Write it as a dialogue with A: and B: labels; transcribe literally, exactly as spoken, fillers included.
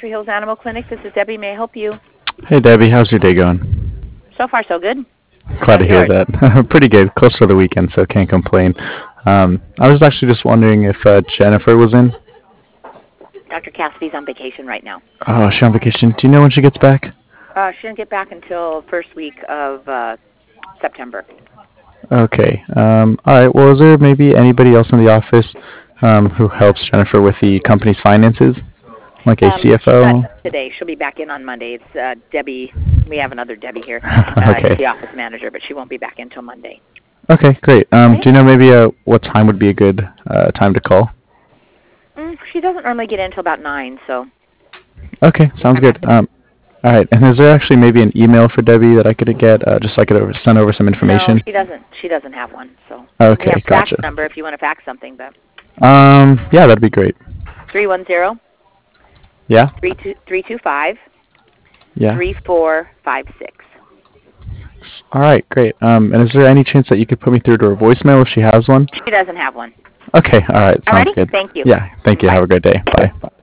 A: Country Hills Animal Clinic. This is Debbie. May I help you?
B: Hey Debbie, how's your day going?
A: So far, so good.
B: Glad to
A: How's
B: hear
A: yours?
B: that. Pretty good. Close to the weekend, so can't complain. Um, I was actually just wondering if uh, Jennifer was in.
A: Doctor Cassidy's on vacation right now.
B: Oh, she's on vacation. Do you know when she gets back?
A: Uh, she didn't get back until first week of uh, September.
B: Okay. Um, all right. Well, is there maybe anybody else in the office um, who helps Jennifer with the company's finances, like a
A: Um, she's not
B: C F O?
A: today. She'll be back in on Monday. It's uh, Debbie. We have another Debbie here. Uh, she's
B: Okay.
A: the office manager, but she won't be back until Monday.
B: Okay, great. Um,
A: Okay.
B: do you know maybe uh, what time would be a good uh, time to call?
A: Mm, she doesn't normally get in until about nine, so.
B: Okay, sounds
A: I'm not
B: good. Um, all right. And is there actually maybe an email for Debbie that I could get, uh, just so I could over- send over some
A: No,
B: information?
A: she doesn't. She doesn't have one. So we
B: Okay,
A: have fax
B: gotcha.
A: number if you want to fax something, but
B: Um, yeah, that'd be great.
A: three one zero,
B: Yeah,
A: three two three two five,
B: yeah.
A: three four five six.
B: All right, great. Um, and is there any chance that you could put me through to her voicemail if she has one?
A: She doesn't have one.
B: Okay, all right, sounds
A: Alrighty.
B: good.
A: Thank you.
B: Yeah, thank you.
A: Bye.
B: Have a great day. Bye. Bye.